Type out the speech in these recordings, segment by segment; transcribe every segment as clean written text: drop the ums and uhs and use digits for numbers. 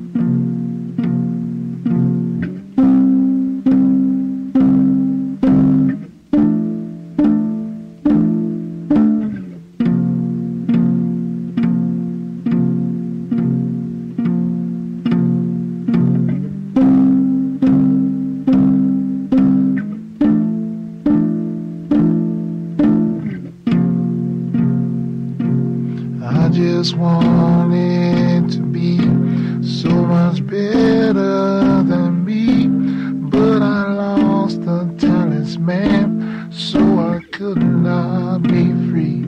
Just wanted to be so much better than me, but I lost the talisman, so I could not be free.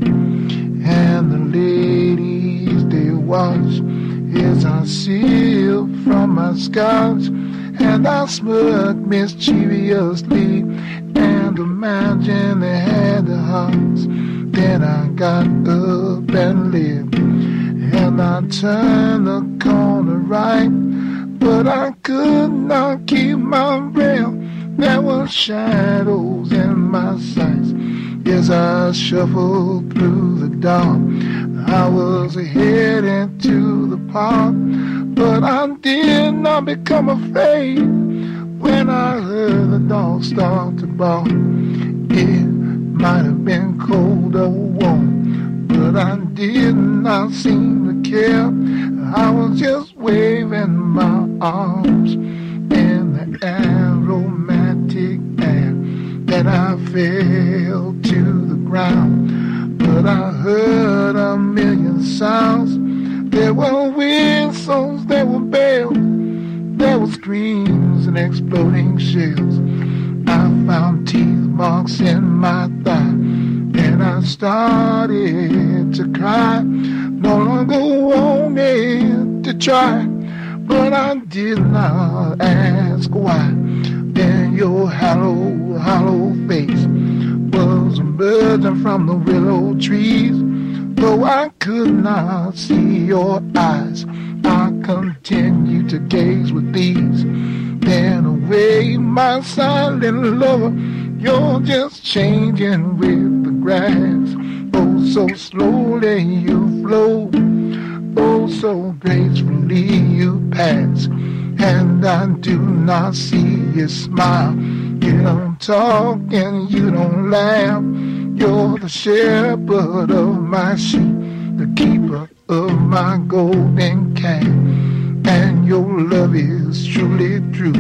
And the ladies, they watch as I sip from my scotch, and I smirk mischievously and imagine they had the hearts. Then I got up and left, and I turned the corner right, but I could not keep my breath. There were shadows in my sights as I shuffled through the dark. I was heading to the park, but I did not become afraid when I heard the dog start to bark. It might have been cold or warm, but I did not seem to care. I was just waving my arms in the aromatic air. Then I fell to the ground, but I heard a million sounds. There were whistles, there were bells, there were screams and exploding shells. I found teeth marks in my thigh, and I started to cry. No longer wanted to try, but I did not ask why. Then your hollow face was emerging from the willow trees. Though I could not see your eyes, I continued to gaze with these. Then away, my silent lover, you're just changing with the grass. Oh, so slowly you flow, oh, so gracefully you pass. And I do not see you smile. You don't talk and you don't laugh. You're the shepherd of my sheep, the keeper of my golden calf. And your love is truly true,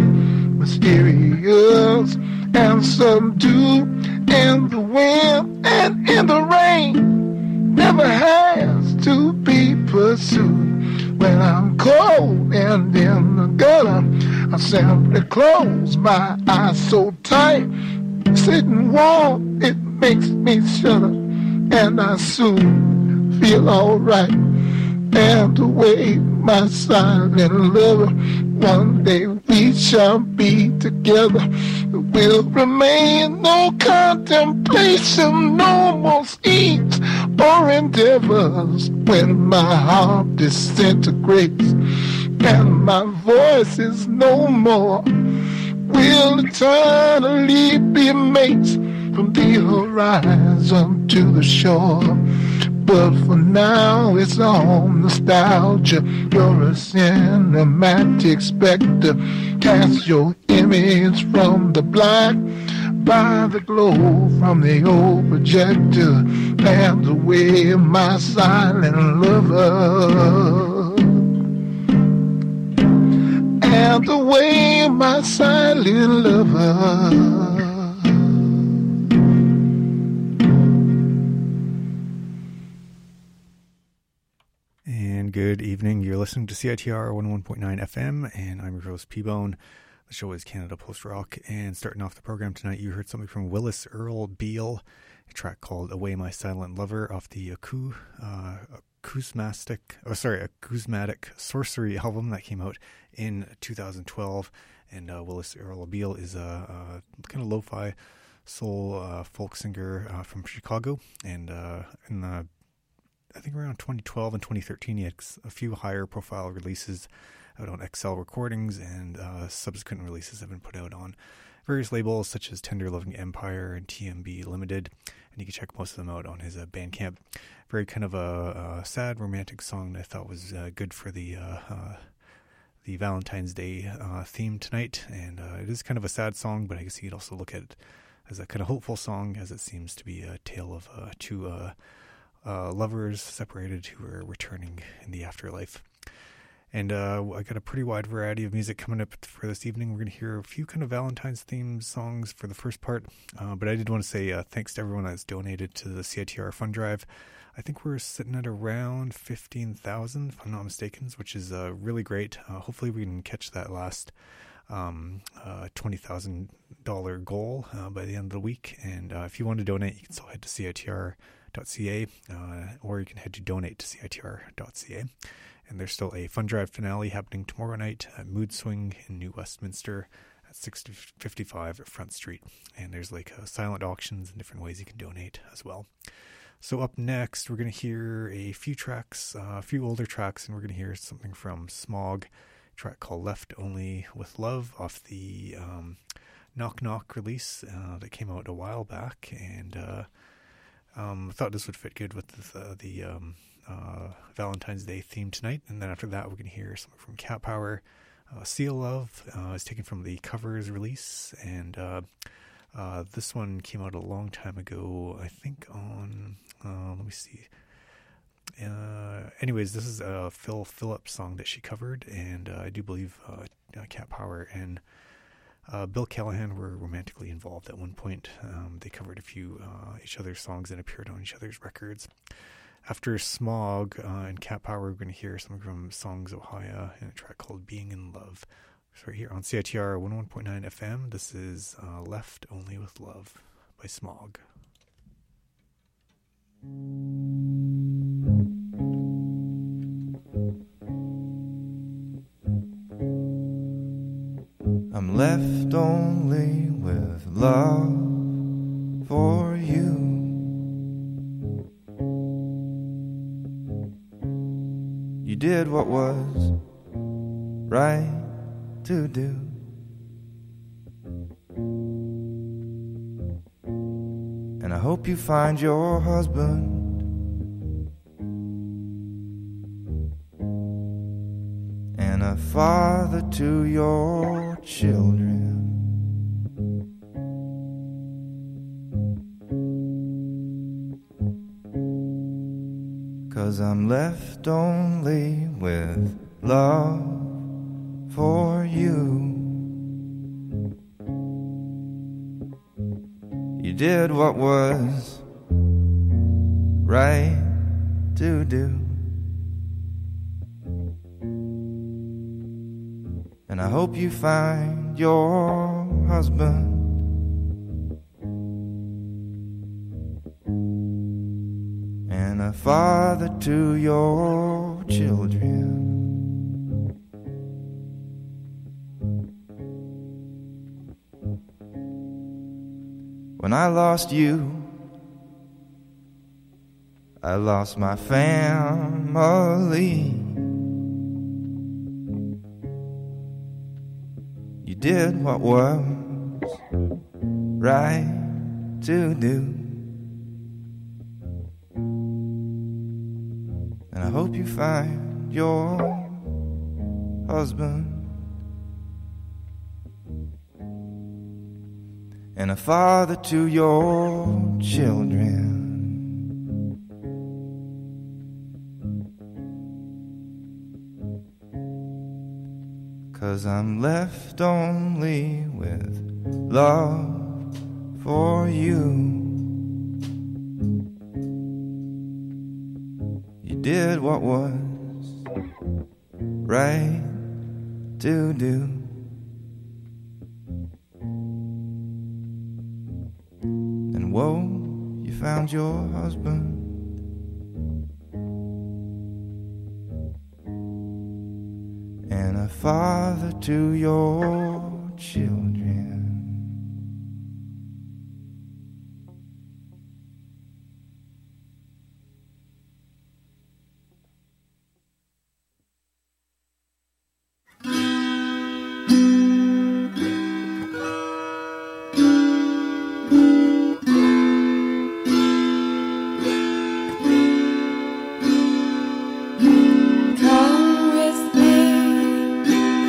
mysterious and subdued, in the wind and in the rain, never has to be pursued. When I'm cold and in the gutter, I simply close my eyes so tight. Sitting warm, it makes me shudder, and I soon feel alright. And away, my silent lover, one day we shall be together. There will remain no contemplation, no more schemes or endeavors. When my heart disintegrates and my voice is no more, we'll eternally be mates from the horizon to the shore. But for now it's all nostalgia. You're a cinematic specter. Cast your image from the black by the glow from the old projector. And away, my silent lover. And away, my silent lover. Good evening. You're listening to CITR 101.9 FM, and I'm your host, P-Bone. The show is Canada Post Rock, and starting off the program tonight, you heard something from Willis Earl Beale, a track called Away My Silent Lover off the Acousmatic Sorcery album that came out in 2012. And Willis Earl Beale is a kind of lo-fi soul folk singer from Chicago, and in the I think around 2012 and 2013, he had a few higher profile releases out on XL Recordings, and subsequent releases have been put out on various labels such as Tender Loving Empire and TMB Limited, and you can check most of them out on his Bandcamp. Very kind of a sad romantic song that I thought was good for the the Valentine's Day theme tonight, and it is kind of a sad song, but I guess you could also look at it as a kind of hopeful song, as it seems to be a tale of two lovers separated who are returning in the afterlife. And I got a pretty wide variety of music coming up for this evening. We're going to hear a few kind of Valentine's themed songs for the first part, but I did want to say thanks to everyone that's donated to the CITR fund drive. I think we're sitting at around 15,000, if I'm not mistaken, which is really great. Hopefully we can catch that last $20,000 goal by the end of the week. And if you want to donate, you can still head to CITR.ca, or you can head to donate to CITR.ca. And there's still a fund drive finale happening tomorrow night at Mood Swing in New Westminster at 655 Front Street. And there's like silent auctions and different ways you can donate as well. So up next, we're going to hear a few tracks, a few older tracks, and we're going to hear something from Smog, a track called Left Only With Love off the Knock Knock release that came out a while back. And I thought this would fit good with the Valentine's Day theme tonight. And then after that, we're going to hear something from Cat Power. Seal Love is taken from the Covers release, and this one came out a long time ago, I think on, let me see. Anyways, this is a Phil Phillips song that she covered, and I do believe Cat Power and Bill Callahan were romantically involved at one point. They covered a few each other's songs and appeared on each other's records. After Smog and Cat Power, we're going to hear something from Songs Ohio and a track called Being in Love. So right here on CITR 101.9 FM, this is Left Only With Love by Smog. I'm left only with love for you. You did what was right to do. And I hope you find your husband and a father to your children. 'Cause I'm left only with love for you. You did what was right to do. And I hope you find your husband and a father to your children. When I lost you, I lost my family. You did what was right to do. And I hope you find your husband and a father to your children. 'Cause I'm left only with love for you. You did what was right to do. And whoa, you found your husband and a father to your children. Come with me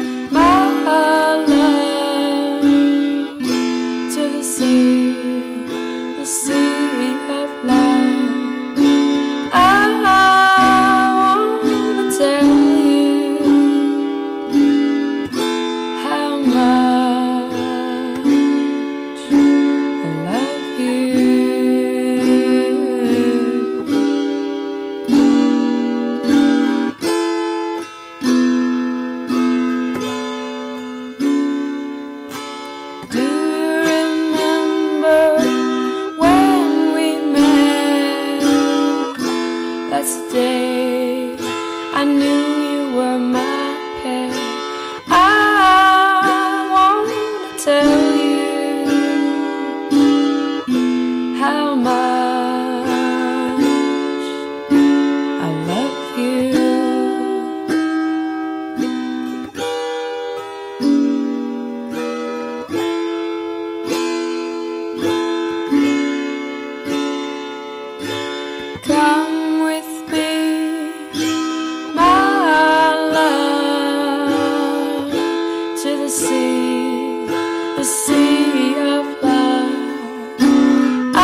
the sea of love. I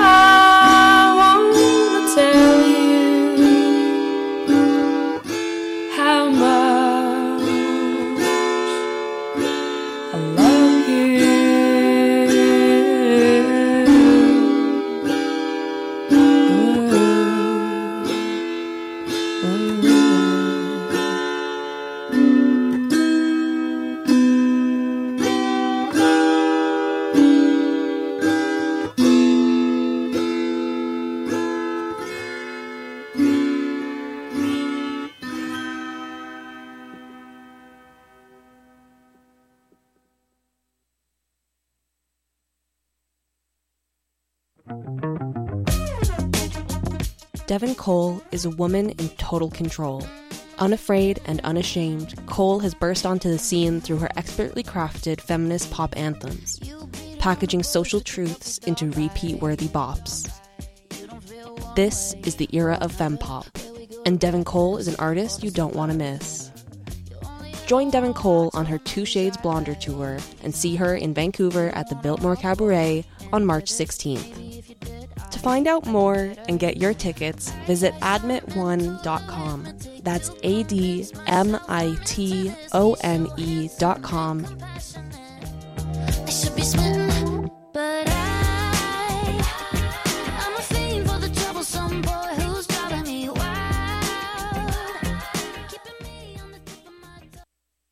wanna tell you how much I love you. Devin Cole is a woman in total control. Unafraid and unashamed, Cole has burst onto the scene through her expertly crafted feminist pop anthems, packaging social truths into repeat-worthy bops. This is the era of fempop, and Devin Cole is an artist you don't want to miss. Join Devin Cole on her Two Shades Blonder tour and see her in Vancouver at the Biltmore Cabaret on March 16th. To find out more and get your tickets, visit admit1.com. That's ADMITONE.com. I should be sweating, but I'm a fiend for the troublesome boy who's driving me wild, keeping me on the tip of my tongue.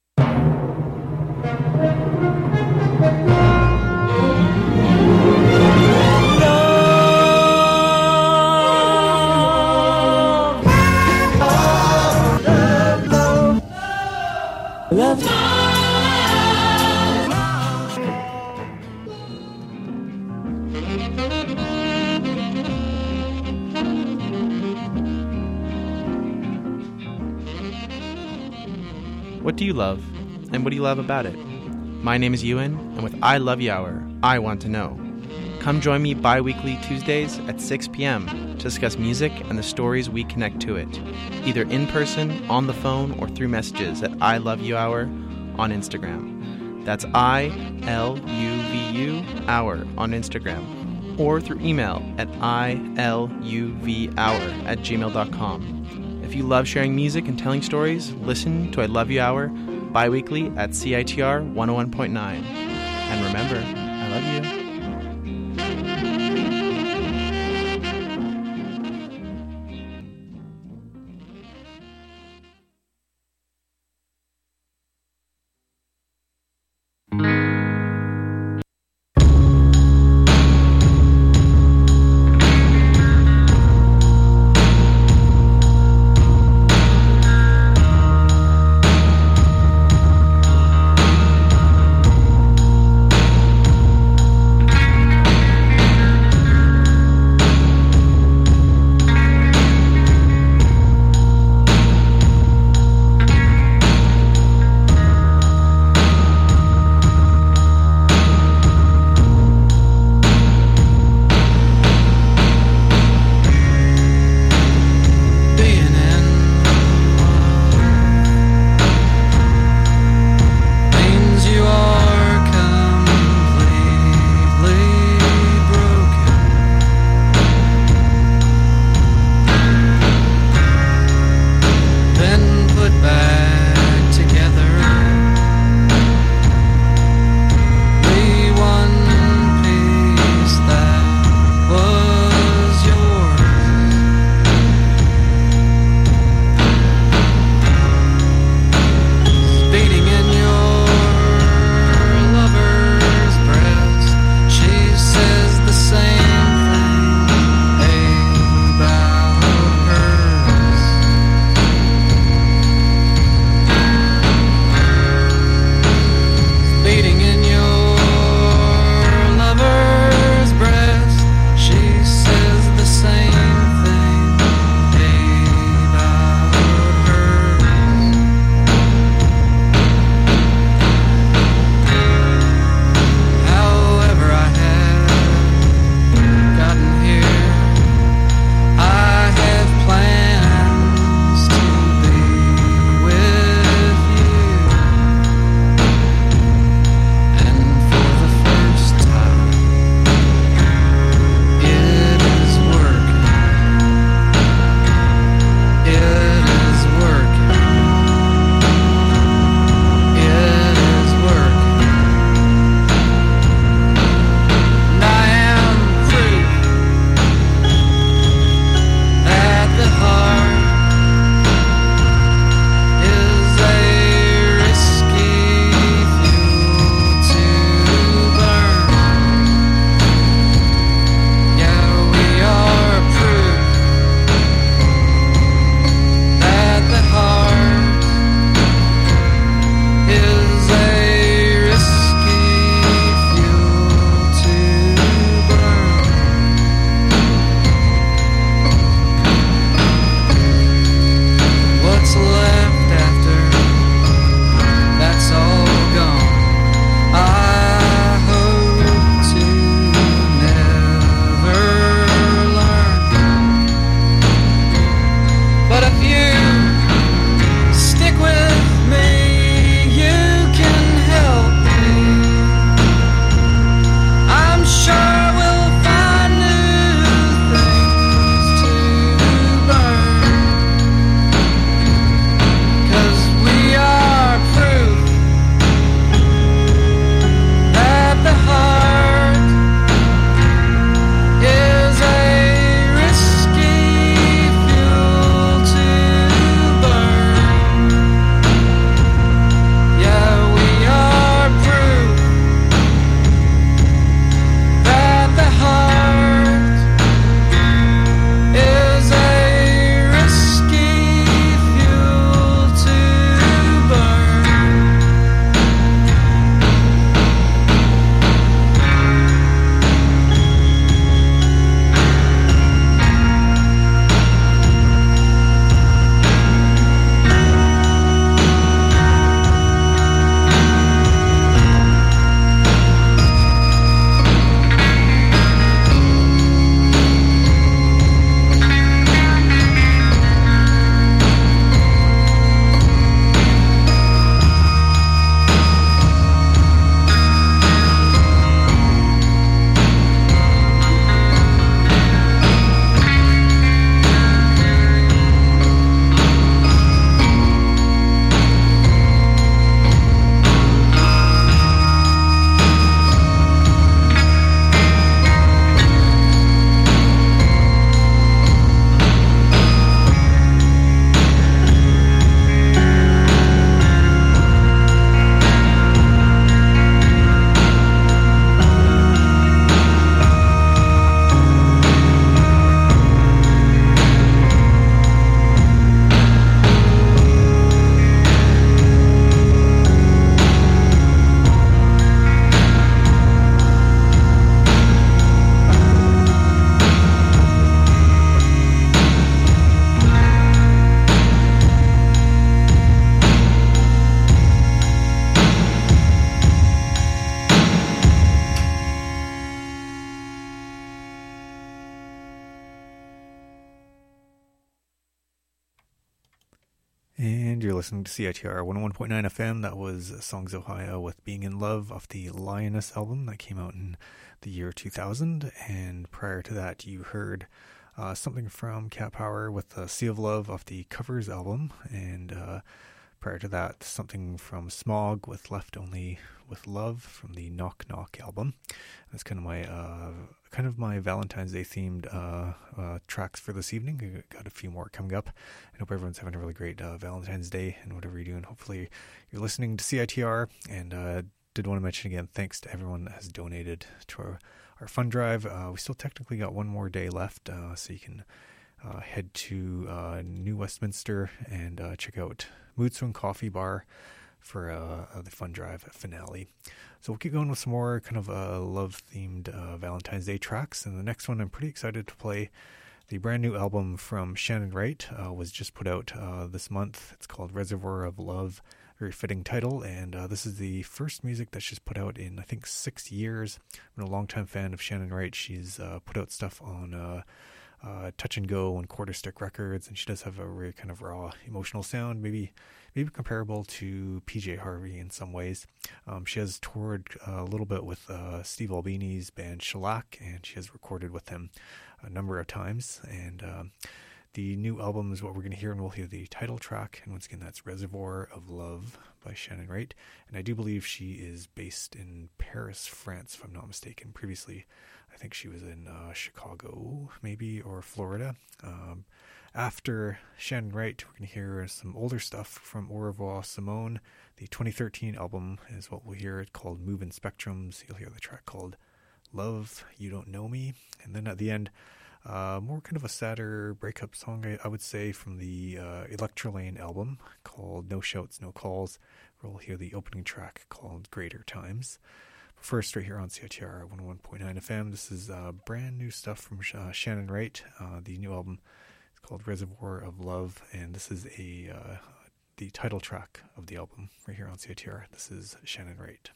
Love. What do you love, and what do you love about it? My name is Ewan, and with I Love You Hour, I want to know. Come join me bi-weekly Tuesdays at 6 p.m. to discuss music and the stories we connect to it, either in person, on the phone, or through messages at I Love You Hour on Instagram. That's ILUVU Hour on Instagram, or through email at ILUVHour@gmail.com. If you love sharing music and telling stories, listen to I Love You Hour bi-weekly at CITR 101.9. And remember, I love you. you're listening to CITR 101.9 FM. That was Songs Ohio with Being in Love off the Lioness album that came out in the year 2000. And prior to that, you heard something from Cat Power with Sea of Love off the Covers album. And prior to that, something from Smog with Left Only with Love from the Knock Knock album. That's kind of my Valentine's Day themed tracks for this evening. I got a few more coming up. I hope everyone's having a really great Valentine's Day and whatever you're doing. Hopefully you're listening to CITR. And did want to mention again, thanks to everyone that has donated to our fund drive. We still technically got one more day left, so you can head to New Westminster and check out Mood Swing Coffee Bar for the fund drive finale. So we'll keep going with some more kind of love-themed Valentine's Day tracks. And the next one, I'm pretty excited to play the brand new album from Shannon Wright. Was just put out this month. It's called Reservoir of Love. Very fitting title. And this is the first music that she's put out in, I think, 6 years. I'm a longtime fan of Shannon Wright. She's put out stuff on Touch and Go and Quarter Stick Records, and she does have a very kind of raw, emotional sound, maybe comparable to PJ Harvey in some ways. She has toured a little bit with Steve Albini's band Shellac, and she has recorded with him a number of times. And the new album is what we're going to hear, and we'll hear the title track. And once again, that's Reservoir of Love by Shannon Wright. And I do believe she is based in Paris, France, if I'm not mistaken. Previously, I think she was in Chicago, maybe, or Florida. After Shannon Wright, we're going to hear some older stuff from Au Revoir Simone. The 2013 album is what we'll hear. It's called Moving Spectrums. You'll hear the track called Love, You Don't Know Me. And then at the end, more kind of a sadder breakup song, I would say, from the Electrolane album called No Shouts, No Calls. We'll hear the opening track called Greater Times. But first, right here on CITR 101.9 FM, this is brand new stuff from Shannon Wright. The new album is called Reservoir of Love, and this is the title track of the album right here on CITR. This is Shannon Wright.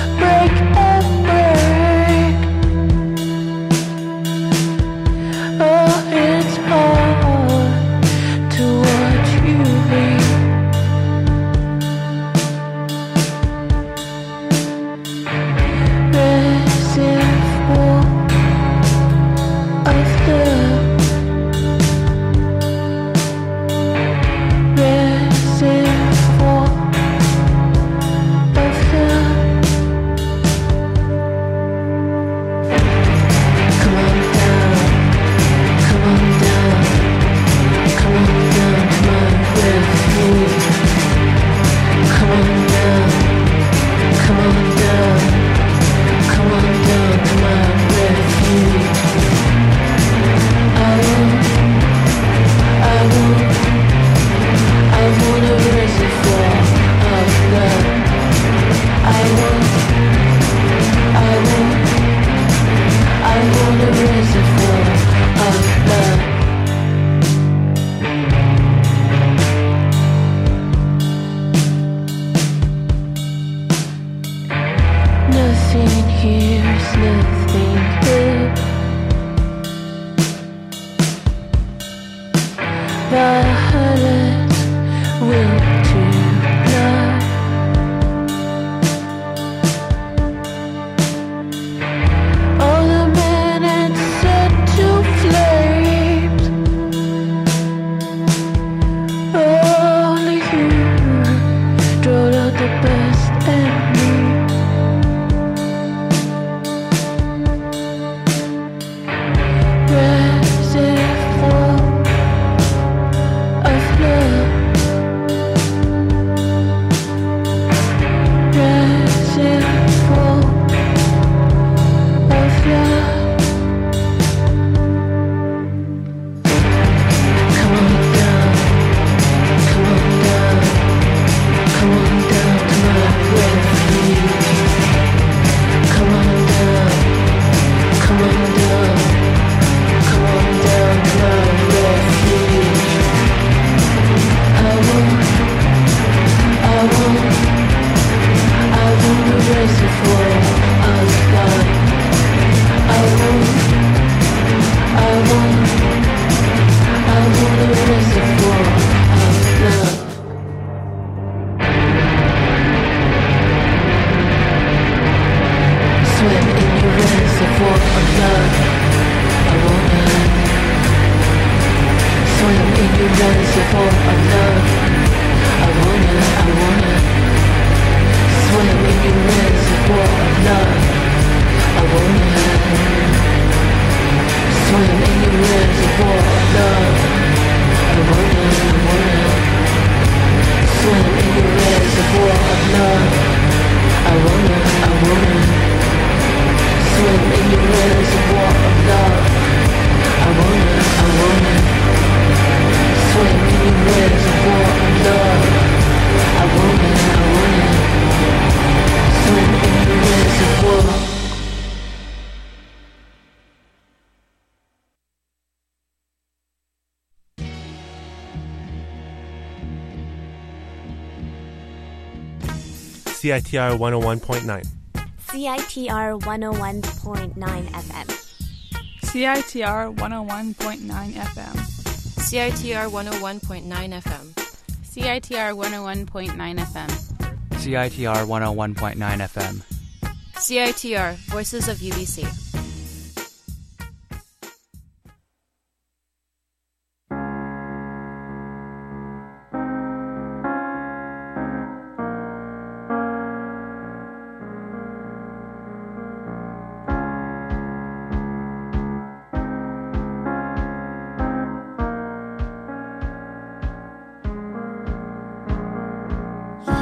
Oh CITR 101.9. CITR 101.9 FM. CITR 101.9 FM. CITR 101.9 FM. CITR 101.9 FM. CITR 101.9 FM. CITR, Voices of UBC.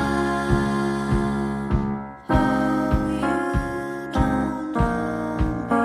Oh, you don't know me.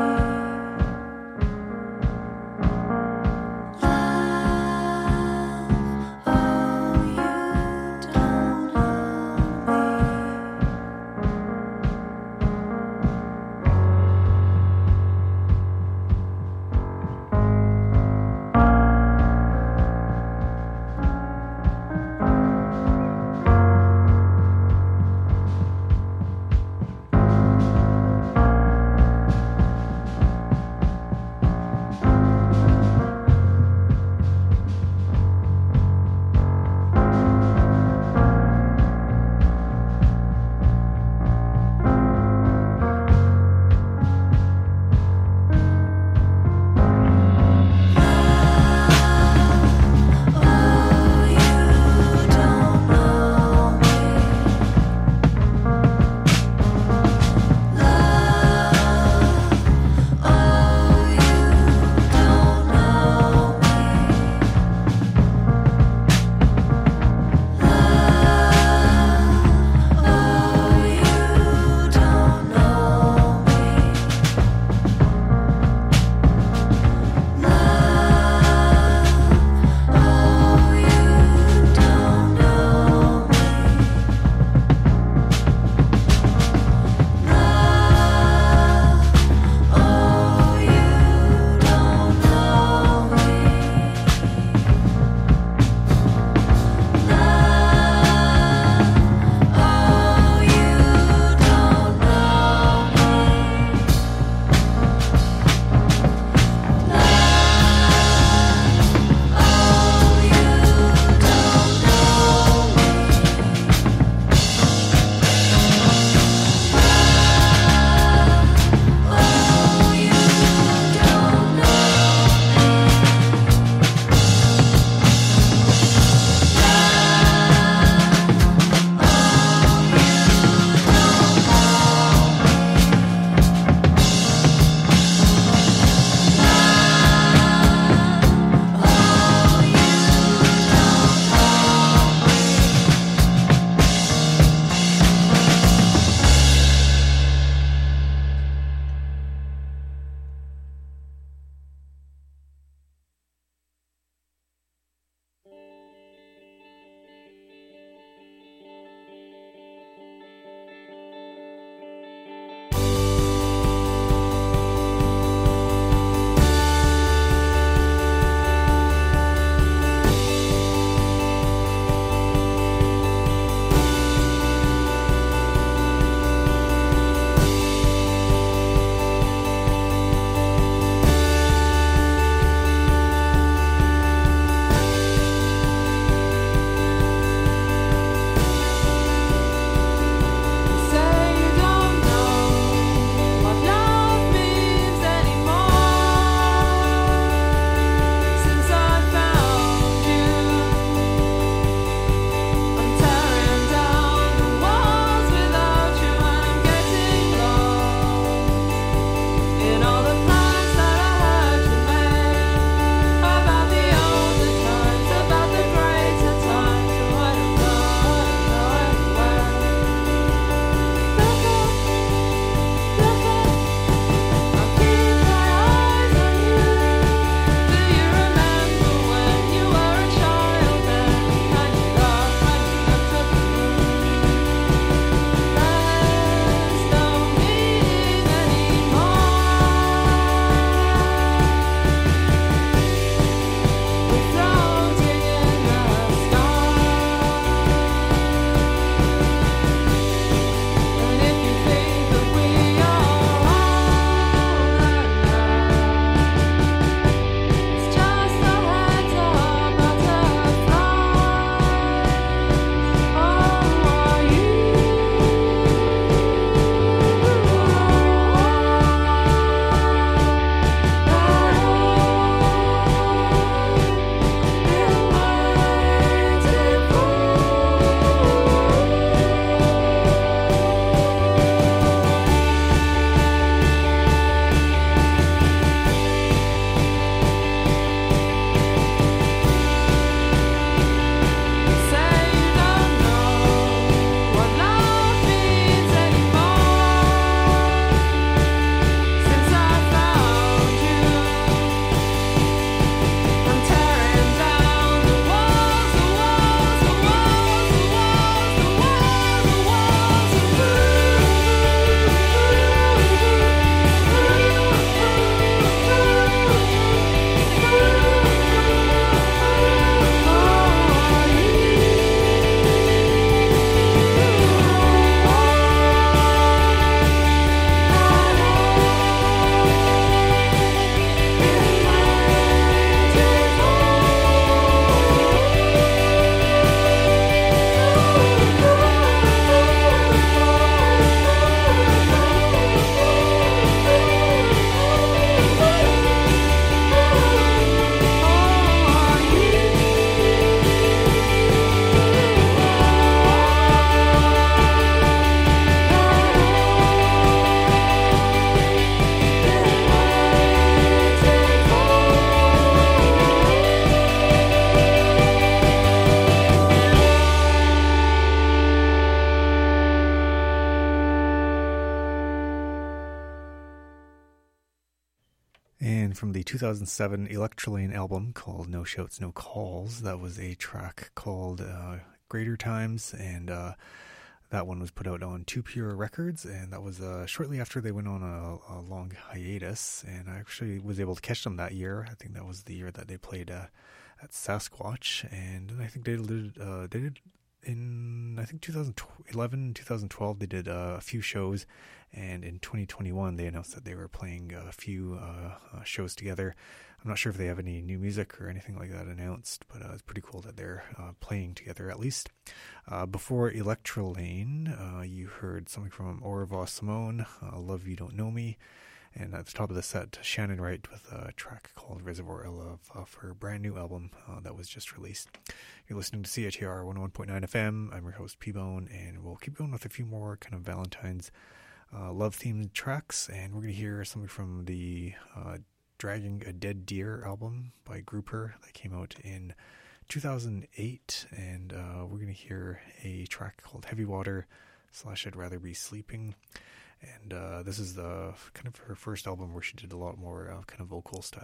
And from the 2007 Electrolane album called No Shouts, No Calls, that was a track called Greater Times, and that one was put out on Two Pure Records, and that was shortly after they went on a long hiatus, and I actually was able to catch them that year. I think that was the year that they played at Sasquatch, and I think they did in, I think, 2011, 2012, they did a few shows, and in 2021, they announced that they were playing a few shows together. I'm not sure if they have any new music or anything like that announced, but it's pretty cool that they're playing together at least. Before Electrolane, you heard something from Au revoir Simone, Love You Don't Know Me, and at the top of the set, Shannon Wright with a track called Reservoir of Love off her brand new album that was just released. You're listening to CITR 101.9 FM. I'm your host, P-Bone, and we'll keep going with a few more kind of Valentine's love-themed tracks, and we're going to hear something from the Dragging a Dead Deer album by Grouper that came out in 2008, and we're going to hear a track called Heavy Water / I'd Rather Be Sleeping. And this is the kind of her first album where she did a lot more kind of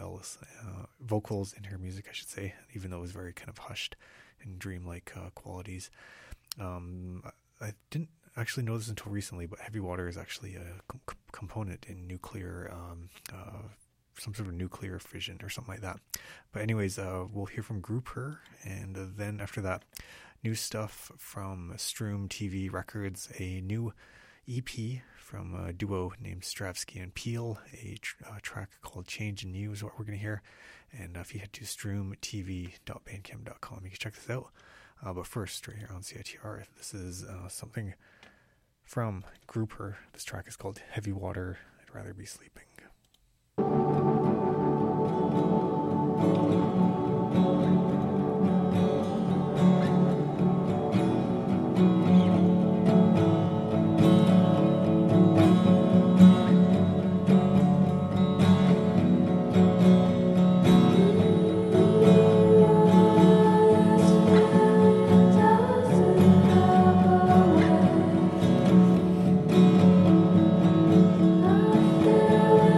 vocals in her music, I should say, even though it was very kind of hushed and dreamlike qualities. I didn't actually know this until recently, but Heavy Water is actually a component in nuclear, some sort of nuclear fission or something like that. But anyways, we'll hear from Grouper, and then after that, new stuff from Stroom TV Records, a new EP from a duo named Stravsky and Peel, a track called Change in You is what we're going to hear. And if you head to stroomtv.bandcamp.com, you can check this out. But first, right here on CITR, this is something from Grouper. This track is called Heavy Water, I'd Rather Be Sleeping. I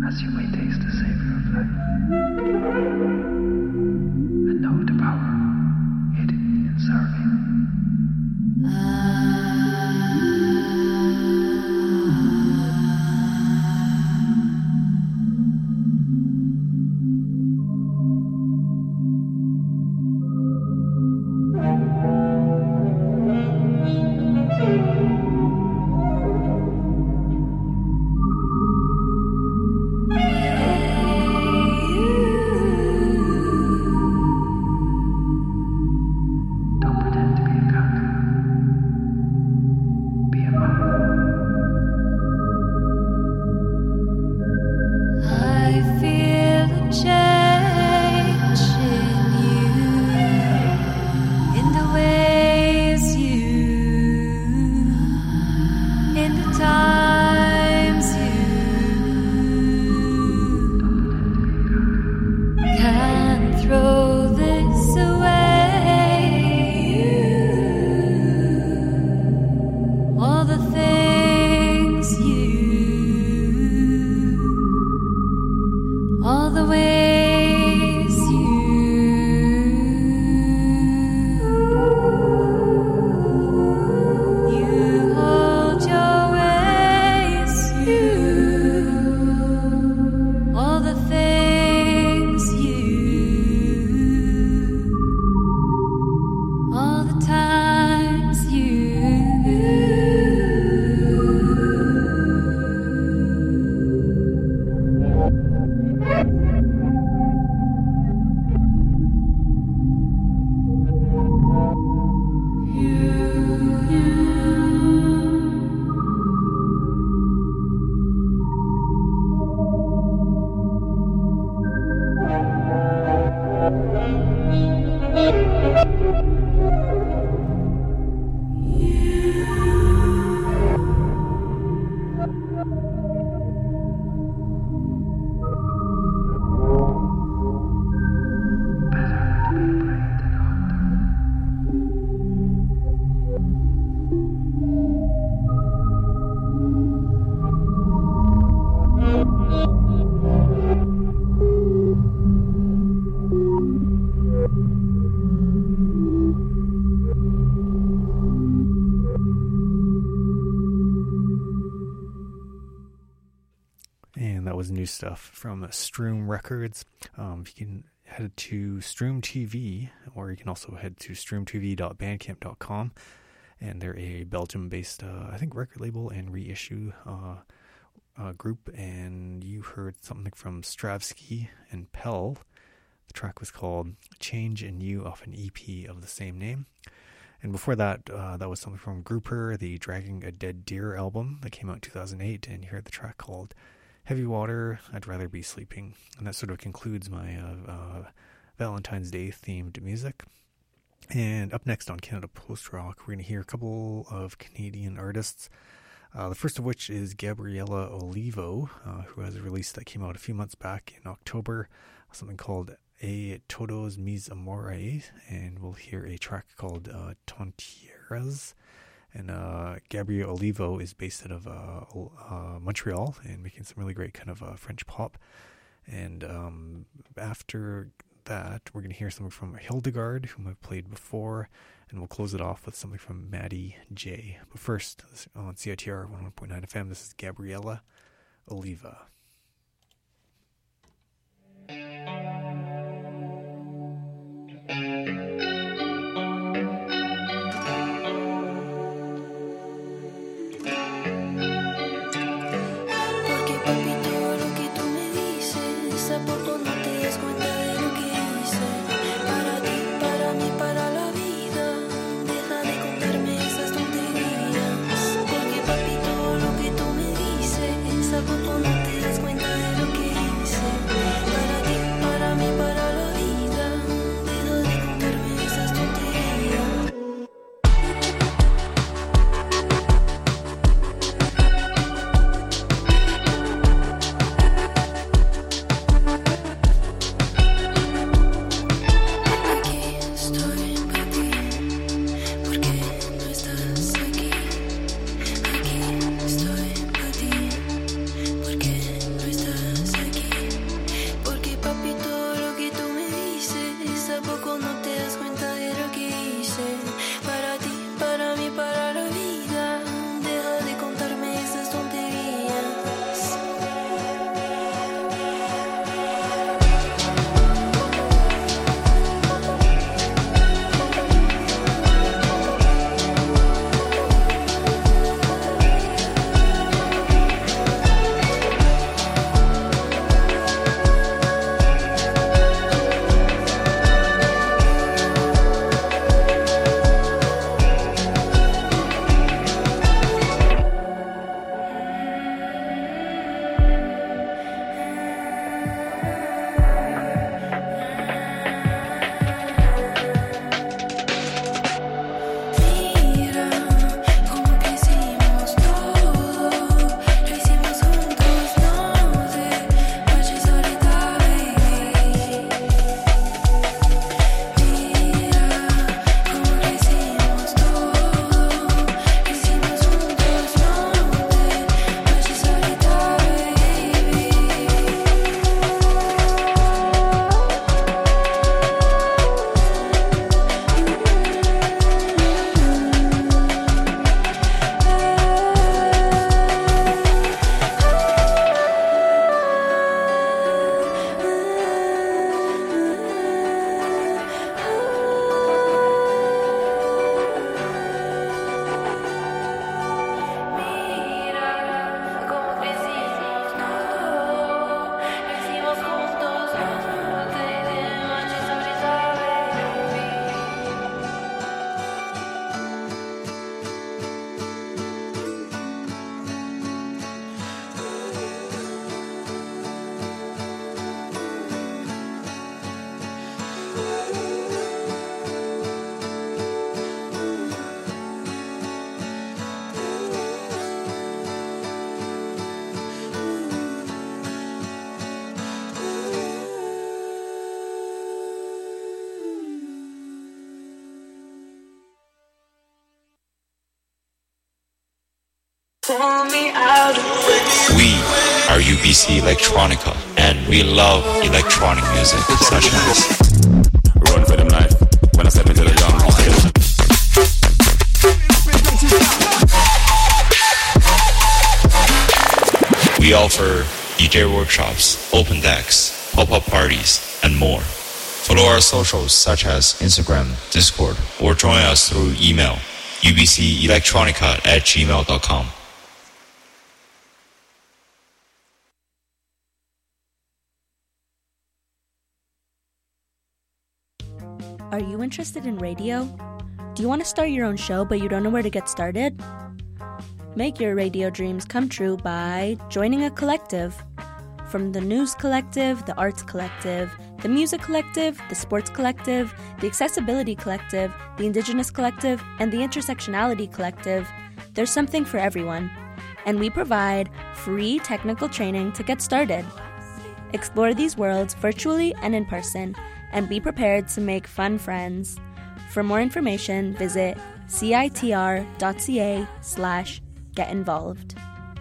as you may taste the savor of life and know the power hidden in serving. Was new stuff from Stroom Records. You can head to Stroom TV, or you can also head to stroomtv.bandcamp.com, and they're a Belgium-based, I think, record label and reissue group. And you heard something from Stravsky and Pell. The track was called Change in You off an EP of the same name. And before that, that was something from Grouper, the Dragging a Dead Deer album that came out in 2008, and you heard the track called Heavy Water, I'd Rather Be Sleeping. And that sort of concludes my Valentine's Day themed music. And up next on Canada Post Rock, we're going to hear a couple of Canadian artists. The first of which is Gabriella Olivo, who has a release that came out a few months back in October, something called A Todos Mis Amores, and we'll hear a track called Tontieras. And Gabriella Olivo is based out of Montreal and making some really great kind of French pop. And after that, we're going to hear something from Hildegard, whom I've played before, and we'll close it off with something from Maddie J. But first, on CITR 101.9 FM, this is Gabriella Oliva. Cuenta de lo que hice, para ti, para mí, para la vida. Deja de contarme We are UBC Electronica, and we love electronic music such as Run for them life when I step into the jungle. We offer DJ workshops, open decks, pop-up parties, and more. Follow our socials such as Instagram, Discord, or join us through email ubcelectronica@gmail.com. Are you interested in radio? Do you want to start your own show but you don't know where to get started? Make your radio dreams come true by joining a collective. From the News Collective, the Arts Collective, the Music Collective, the Sports Collective, the Accessibility Collective, the Indigenous Collective, and the Intersectionality Collective, there's something for everyone. And we provide free technical training to get started. Explore these worlds virtually and in person, and be prepared to make fun friends. For more information, visit citr.ca/get-involved.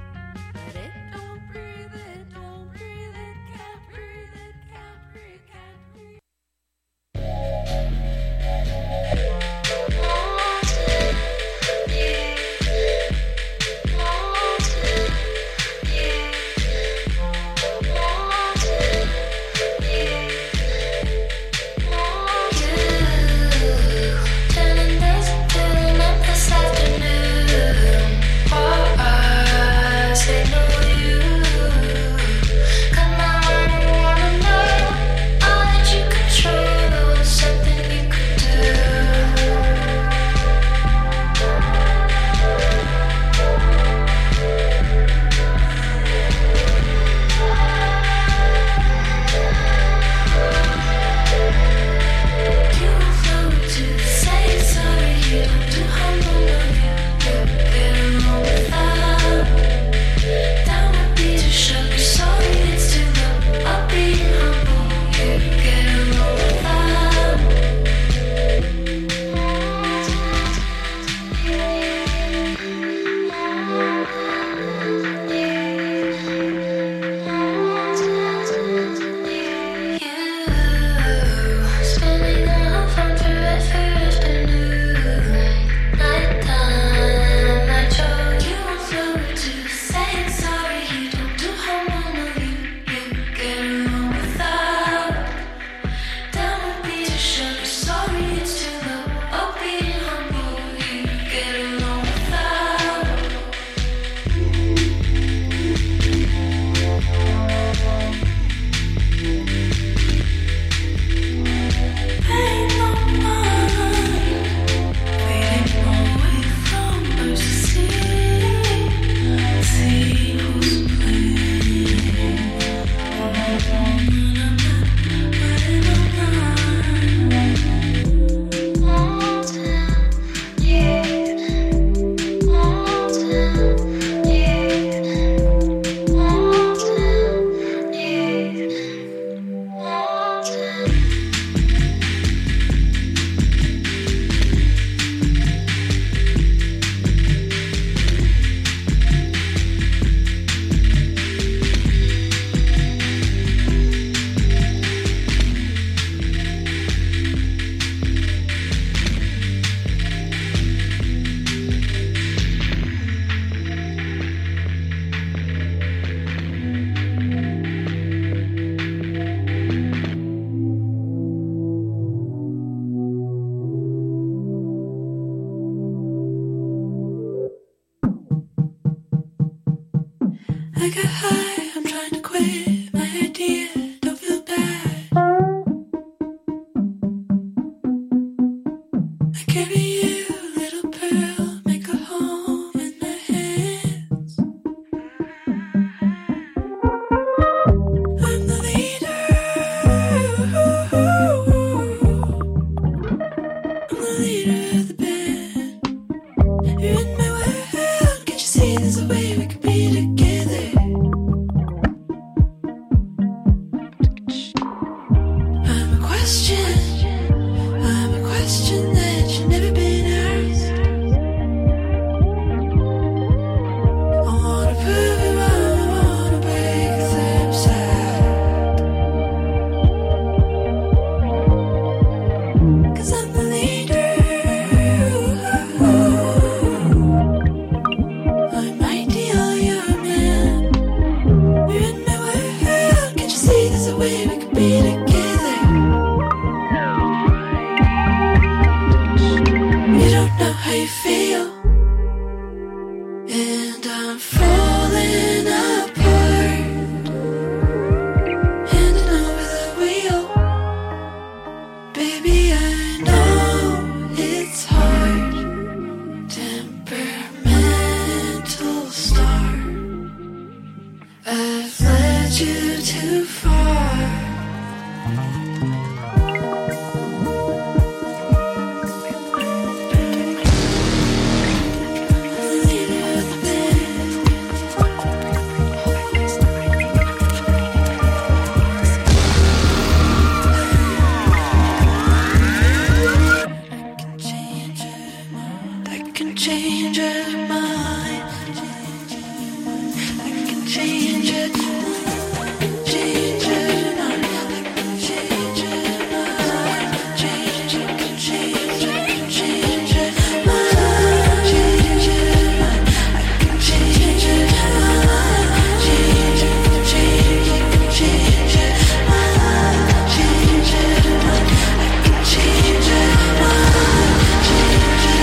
I got high, I'm trying to quit my idea, don't feel bad. I carry you, little pearl, make a home in my hands. I'm the leader. I'm the leader of the band. You're in my world, can't you see there's a way we could be together? And I'm falling apart, handing over the wheel. Baby, I know it's hard. Temperamental star, I've led you too far. Change your mind. I can change it. Change your mind. I can change your mind. Change it. Change it. Change your mind. Change your mind. I can change your mind. Change it. Change it. Change your mind. Change your mind. I can change your mind. Change your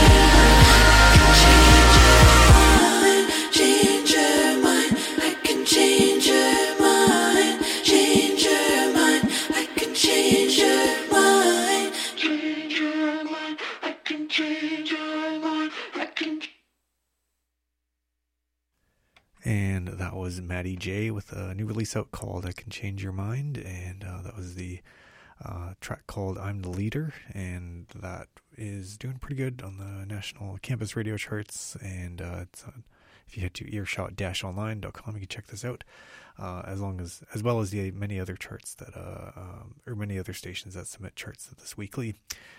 And that was Maddie J with a new release out called I Can Change Your Mind. And that was the track called I'm the Leader. And that is doing pretty good on the national campus radio charts. And it's on, if you head to earshot-online.com, you can check this out. As well as the many other charts that, or many other stations that submit charts to this weekly.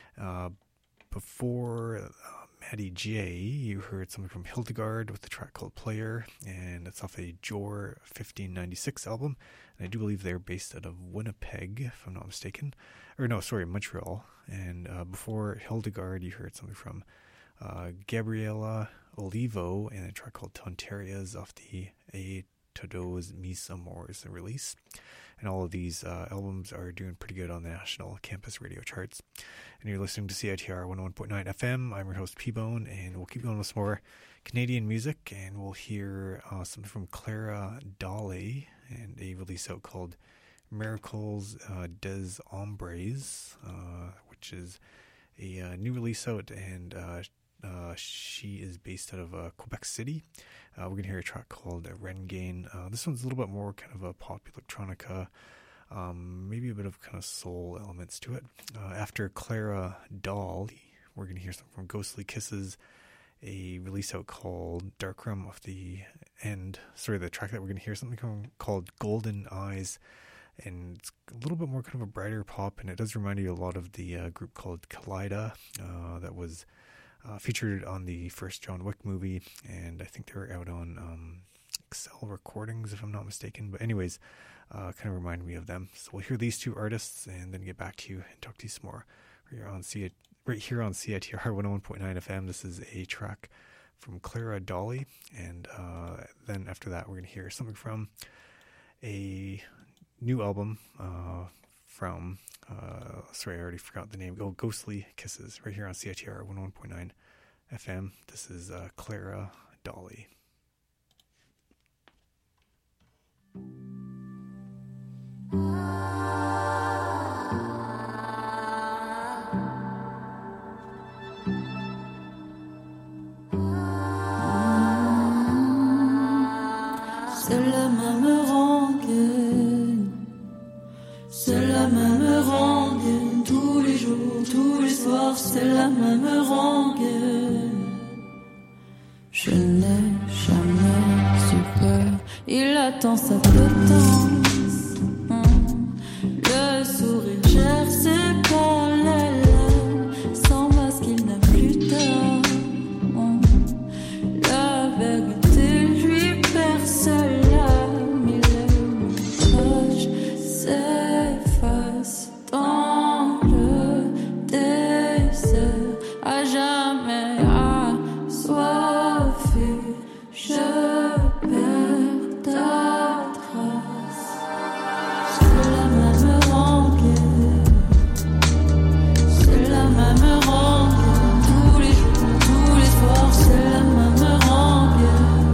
Before Maddie J, you heard something from Hildegard with the track called Player, and it's off a Jor 1596 album. And I do believe they're based out of Winnipeg, if I'm not mistaken. Or no, sorry, Montreal. And before Hildegard, you heard something from Gabriela Olivo and a track called Tonterias off the A Todos Mis Amores release. And all of these albums are doing pretty good on the national campus radio charts. And you're listening to CITR 101.9 FM. I'm your host, P-Bone, and we'll keep going with some more Canadian music. And we'll hear something from Clara Dolly and a release out called Miracles des Ombres, which is a new release out, and she is based out of Quebec City. We're going to hear a track called Rengain. This one's a little bit more kind of a pop electronica, maybe a bit of kind of soul elements to it. After Clara Dolly, we're going to hear something from Ghostly Kisses, a release out called Darkroom off the end. Sorry, the track that we're going to hear something called Golden Eyes. And it's a little bit more kind of a brighter pop, and it does remind you a lot of the group called Kaleida that was featured on the first John Wick movie, and I think they were out on Excel Recordings, if I'm not mistaken. But anyways, kind of remind me of them. So we'll hear these two artists and then get back to you and talk to you some more. Right here on CITR 101.9 FM. This is a track from Clara Dolly, and then after that we're going to hear something from a new album from sorry, I already forgot the name. Ghostly Kisses, right here on CITR 101.9 FM. This is Clara Dolly. C'est la même rengaine, c'est la même rengaine, tous les jours, tous les soirs, c'est la même rengaine. Je n'ai jamais su peur, il attend sa potence, le sourire gercé par les lèvres, sans masque il n'a plus tard, la vérité lui perce l'âme, il est s'efface dans le désert, à jamais assoiffé, je perds ta trace. C'est la même rengaine, c'est la même rengaine, tous les jours, tous les soirs, c'est la même rengaine.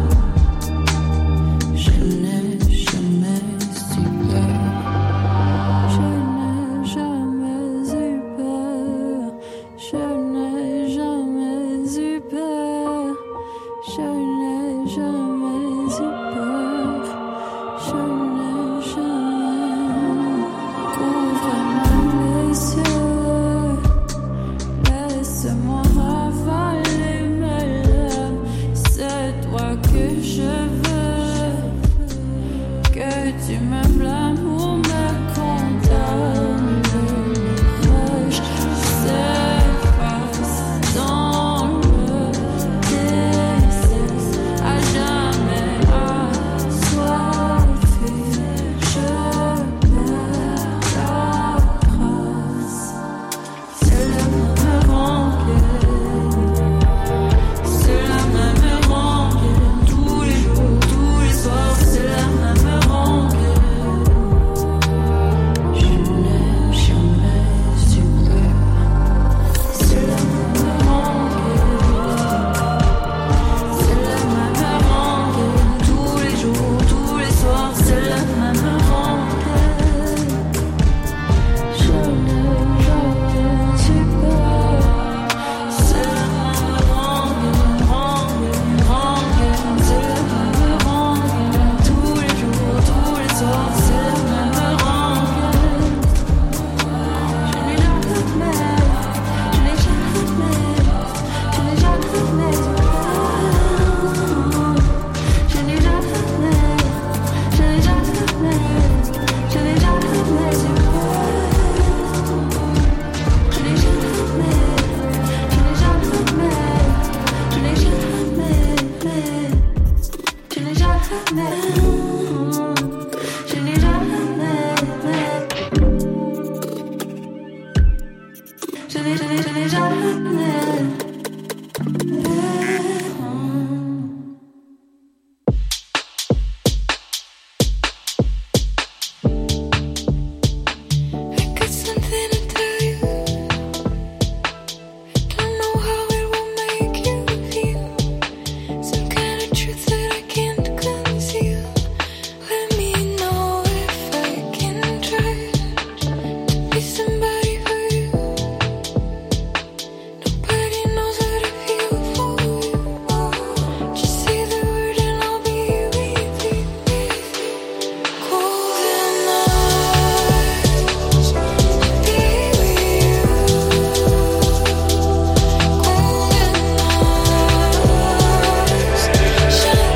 Shine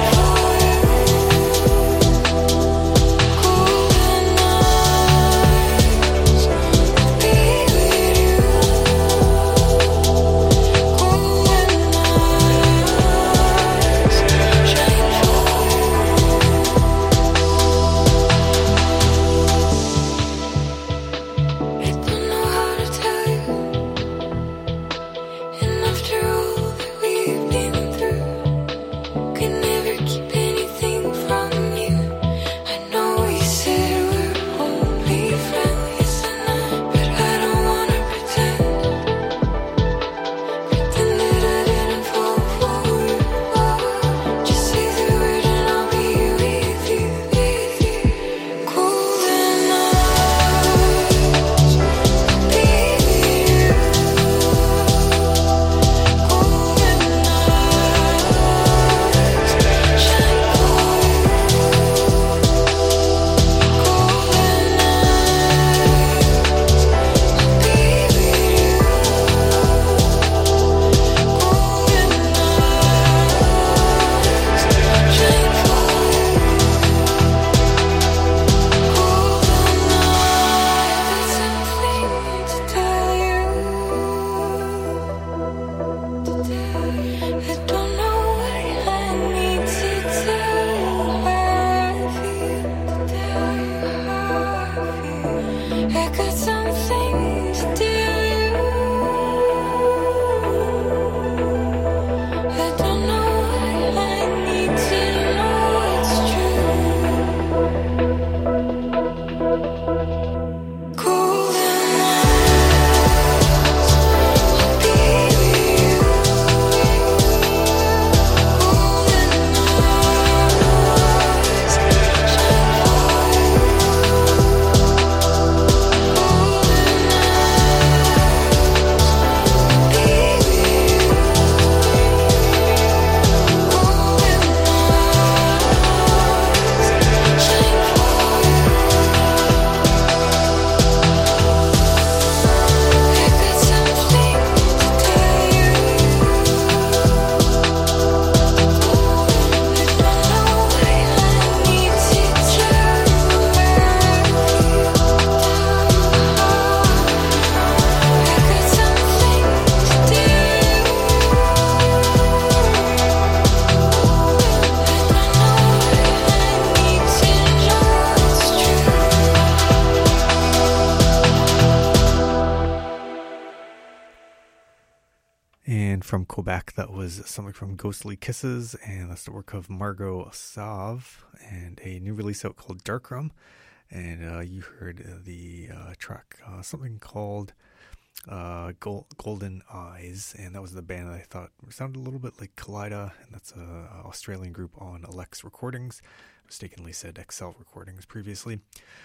from Quebec, that was something from Ghostly Kisses, and that's the work of Margot Sauve, and a new release out called Darkrum. And you heard the track, something called Golden Eyes, and that was the band that I thought sounded a little bit like Kaleida, and that's an Australian group on Alex Recordings. Mistakenly said Excel Recordings previously.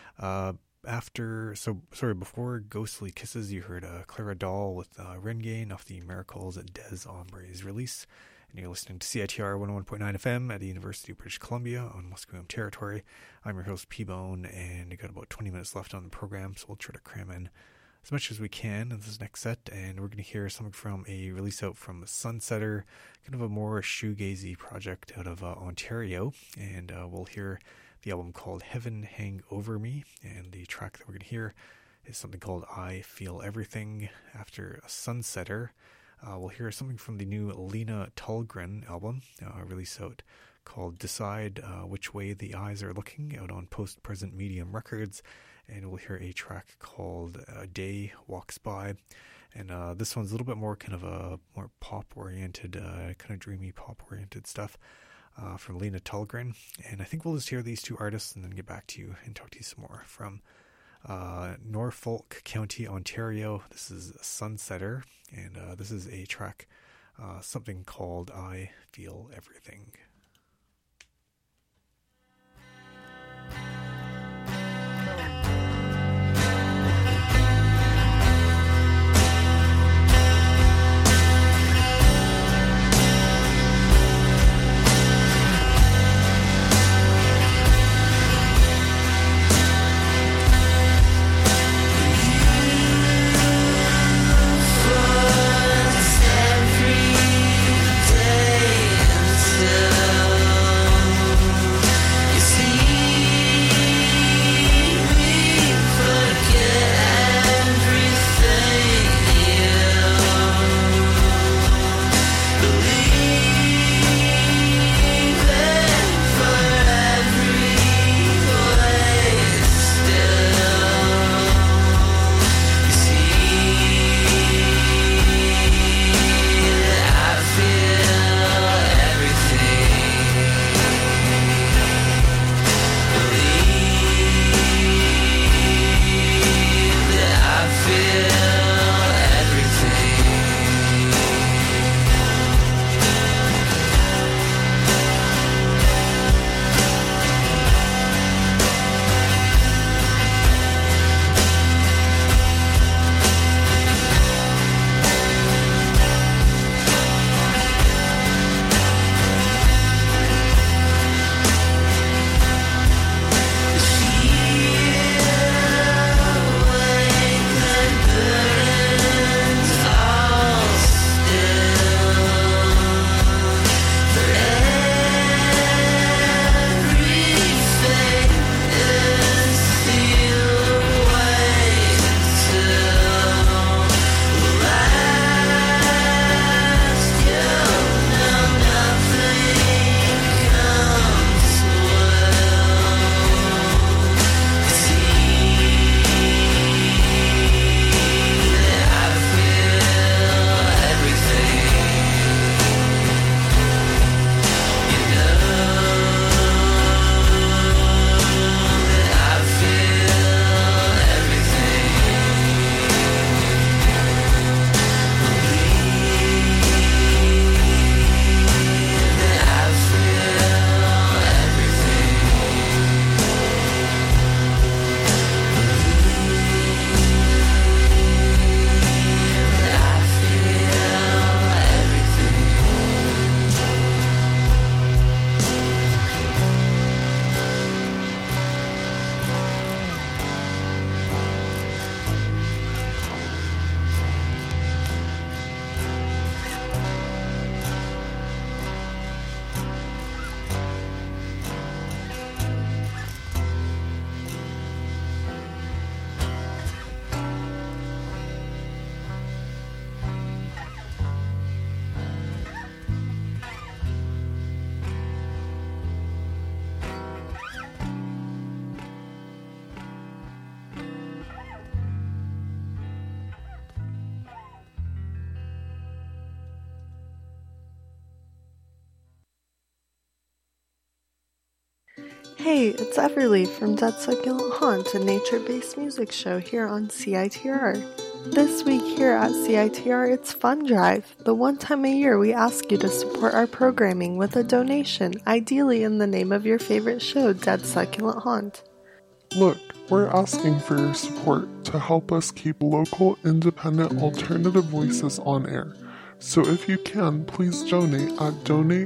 Before Ghostly Kisses, you heard Clara Dahl with Rengain off the Miracles des Ombres release. And you're listening to CITR 101.9 FM at the University of British Columbia on Musqueam territory. I'm your host, P-Bone, and we got about 20 minutes left on the program, so we'll try to cram in as much as we can in this next set. And we're going to hear something from a release out from Sunsetter, kind of a more shoegazy project out of Ontario. And we'll hear the album called Heaven Hang Over Me, and the track that we're going to hear is something called I Feel Everything. After Sunsetter, we'll hear something from the new Lena Tullgren album, release out called Decide Which Way the Eyes Are Looking, out on Post Present Medium Records. And we'll hear a track called Day Walks By. And this one's a little bit more kind of a more pop-oriented, kind of dreamy pop-oriented stuff from Lena Tullgren. And I think we'll just hear these two artists and then get back to you and talk to you some more. From Norfolk County, Ontario, this is Sunsetter, and this is a track, something called I Feel Everything. Every day until Hey, it's Everly from Dead Succulent Haunt, a nature-based music show here on CITR. This week here at CITR, it's Fund Drive. The one time a year we ask you to support our programming with a donation, ideally in the name of your favorite show, Dead Succulent Haunt. Look, we're asking for your support to help us keep local, independent, alternative voices on air. So if you can, please donate at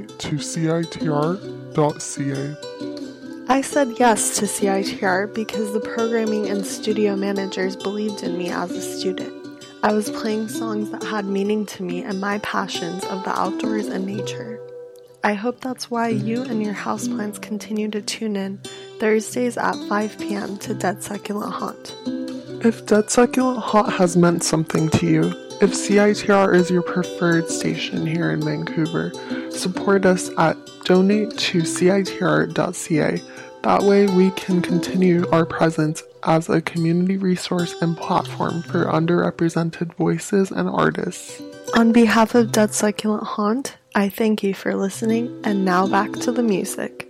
donate.citr.ca. I said yes to CITR because the programming and studio managers believed in me as a student. I was playing songs that had meaning to me and my passions of the outdoors and nature. I hope that's why you and your houseplants continue to tune in Thursdays at 5 p.m. to Dead Succulent Haunt. If Dead Succulent Haunt has meant something to you, if CITR is your preferred station here in Vancouver, support us at donate.citr.ca. That way we can continue our presence as a community resource and platform for underrepresented voices and artists. On behalf of Dead Succulent Haunt, I thank you for listening, and now back to the music.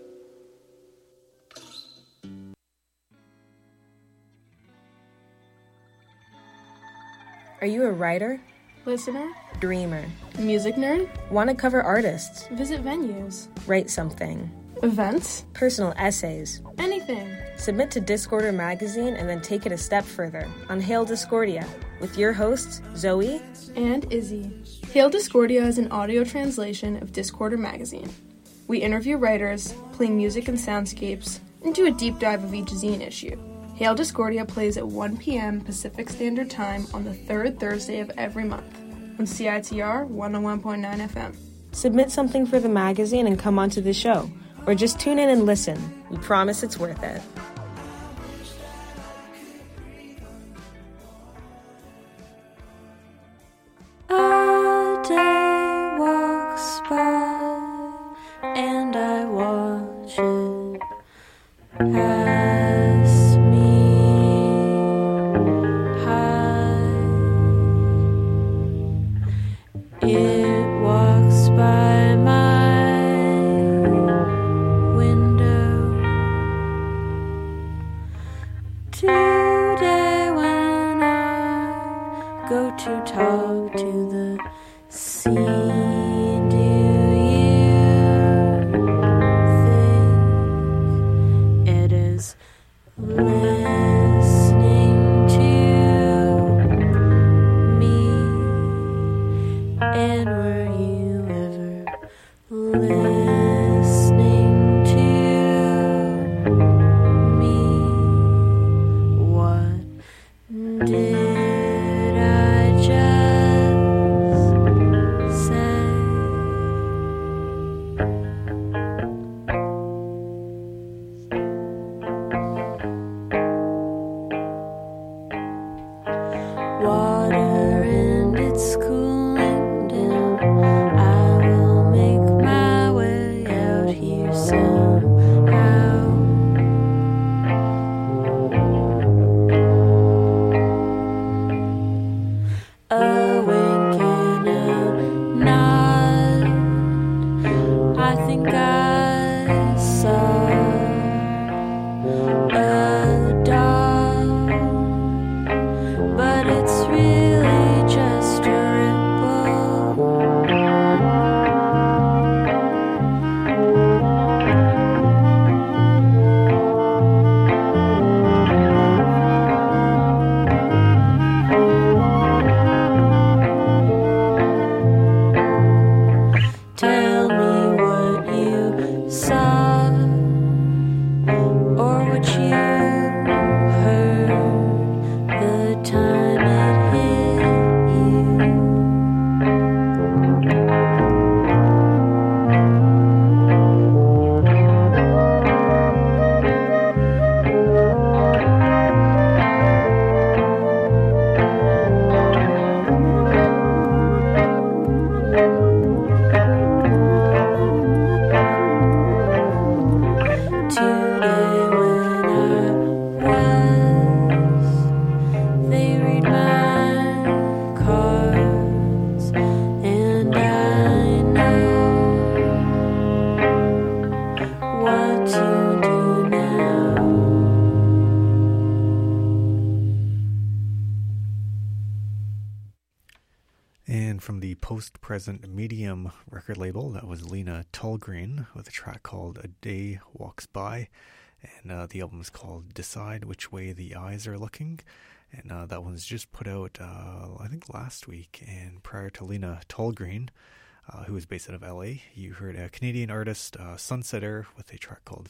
Are you a writer? Listener? Dreamer? Music nerd? Want to cover artists? Visit venues? Write something? Events? Personal essays? Anything. Submit to Discorder magazine and then take it a step further on Hail Discordia with your hosts, Zoe and Izzy. Hail Discordia is an audio translation of Discorder magazine. We interview writers, play music and soundscapes, and do a deep dive of each zine issue. Hail Discordia plays at 1 p.m. Pacific Standard Time on the third Thursday of every month on CITR 101.9 FM. Submit something for the magazine and come onto the show, or just tune in and listen. We promise it's worth it. A day walks by and I watch it pass me high. It walks by my window. Today when I go to talk to the sea, do you think it is listening to me? And were you ever listening to me? What did I just say? Water and it's cooling down. I will make my way out here somehow. A wink and a nod. I think I saw a dog, but it's really just a Tell me what you saw or what you heard the time it hit Today when I was, they read my cards, and I know what to do now. post-present medium record label. That was Lena Tullgreen with a track called A Day Walks By, and the album is called Decide Which Way the Eyes Are Looking, and that one's just put out I think last week. And prior to Lena Tullgreen, who was based out of LA, you heard a Canadian artist, Sunsetter, with a track called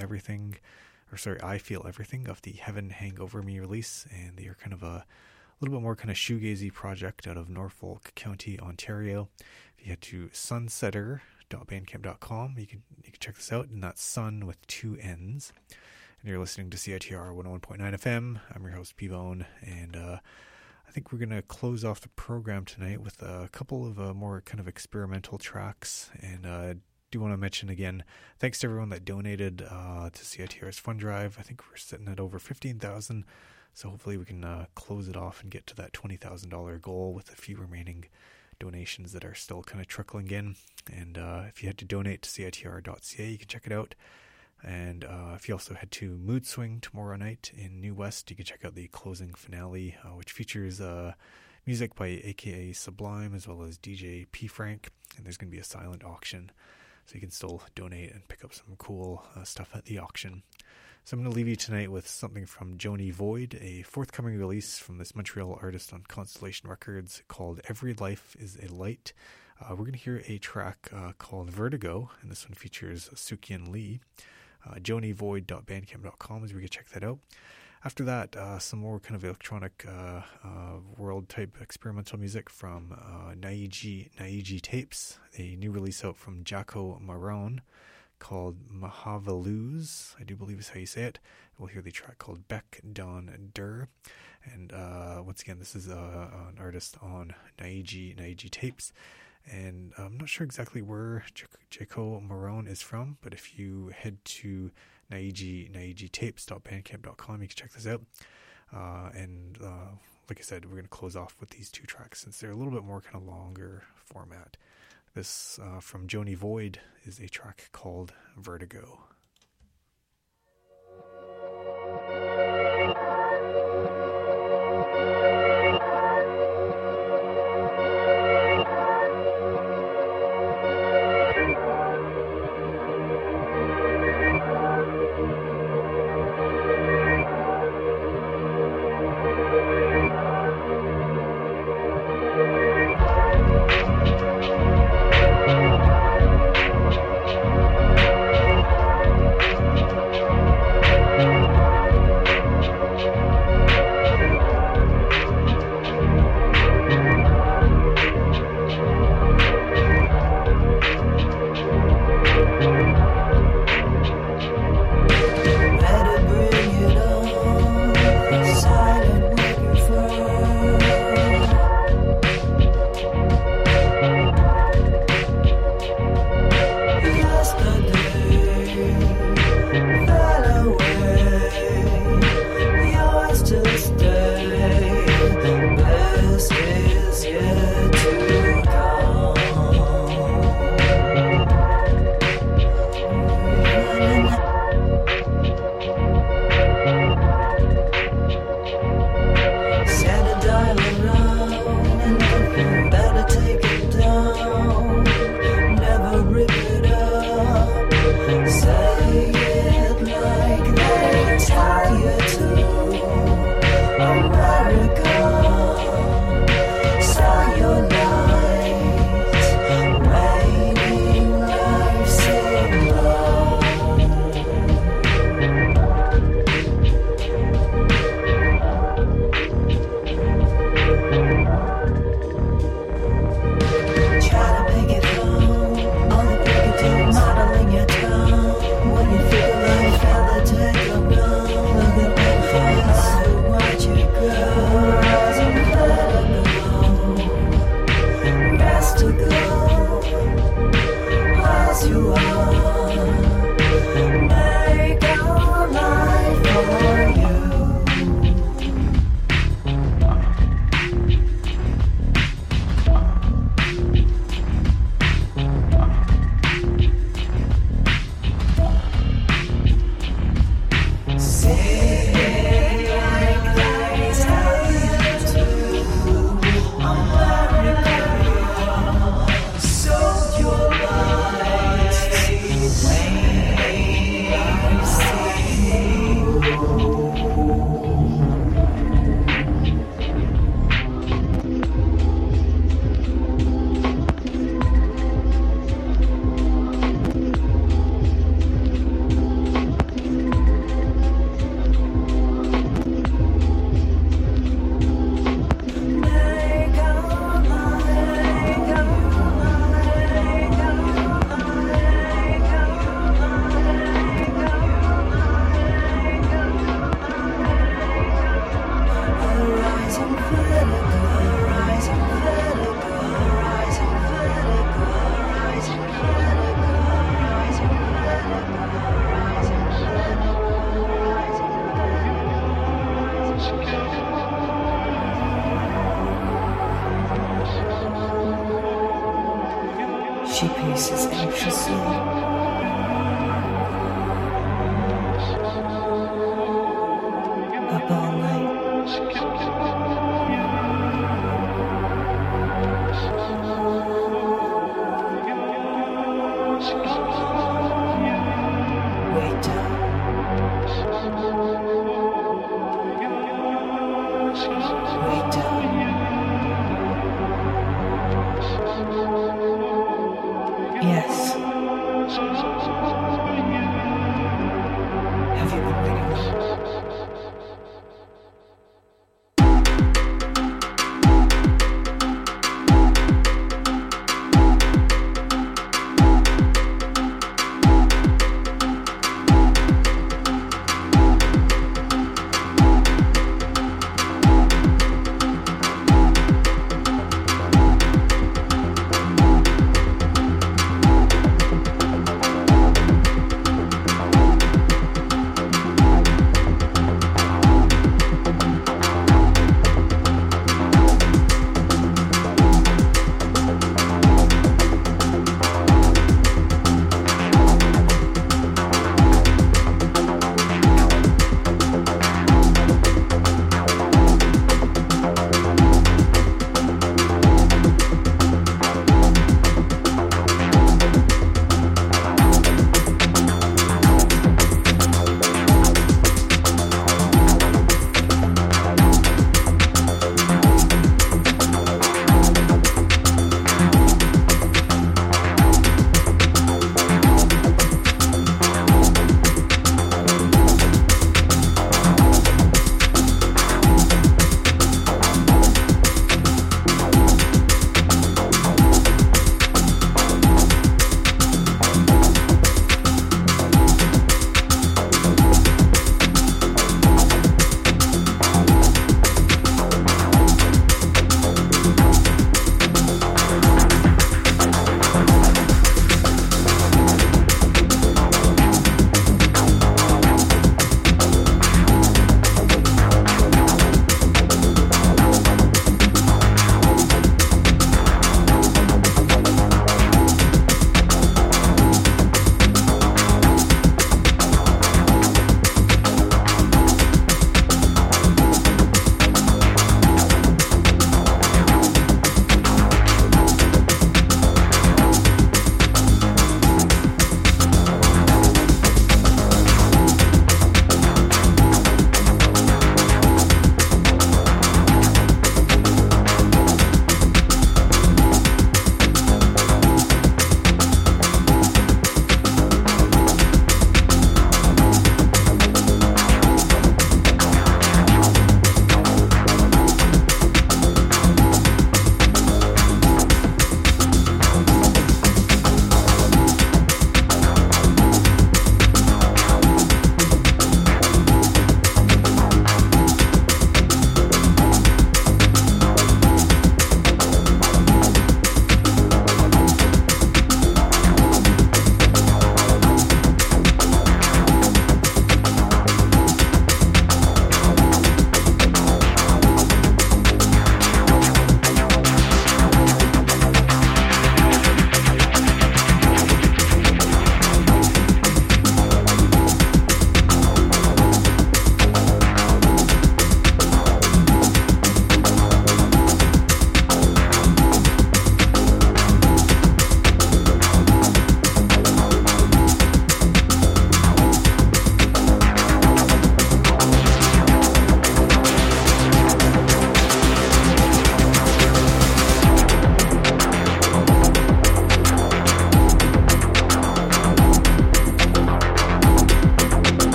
I Feel Everything, off the Heaven Hang Over Me release, and they are kind of a little bit more kind of shoegazy project out of Norfolk County, Ontario. If you head to sunsetter.bandcamp.com, you can check this out, and that's sun with 2 N's. And you're listening to CITR 101.9 FM. I'm your host, P-Bone, and I think we're going to close off the program tonight with a couple of more kind of experimental tracks. And I do want to mention again, thanks to everyone that donated to CITR's fund drive. I think we're sitting at over $15,000, so hopefully we can close it off and get to that $20,000 goal with a few remaining donations that are still kind of trickling in. And if you head to donate to CITR.ca, you can check it out. And if you also head to Mood Swing tomorrow night in New West, you can check out the closing finale, which features music by AKA Sublime as well as DJ P. Frank. And there's going to be a silent auction, so you can still donate and pick up some cool stuff at the auction. So I'm going to leave you tonight with something from Joni Void, a forthcoming release from this Montreal artist on Constellation Records called Every Life is a Light. We're going to hear a track called Vertigo, and this one features Sukian Lee. JoniVoid.bandcamp.com is where you can check that out. After that, some more kind of electronic world type experimental music from Naiji Tapes, a new release out from Jaco Marone called Mahavaluz, I do believe is how you say it. We'll hear the track called Beck Don Der. And once again, this is an artist on Naiji Tapes. And I'm not sure exactly where Jaco Marone is from, but if you head to naijitapes.bandcamp.com, you can check this out. And like I said, we're going to close off with these 2 tracks since they're a little bit more kind of longer format. This from Joni Void is a track called Vertigo. She paces anxiously. Up all night. Way down. Way down. Yes.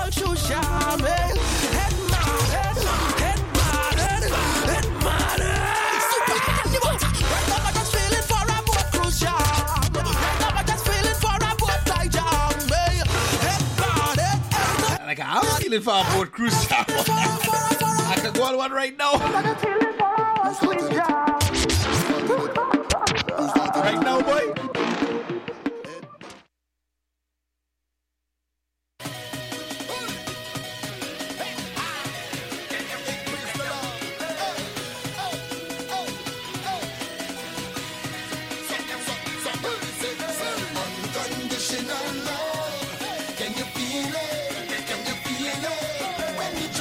whole true charm. Head mad, head mad. Right now I'm just feeling for a boat cruise charm. Right now I'm just feeling for a boat fly jam. Head mad, Like I'm feeling for a boat cruise. I could go on one right now.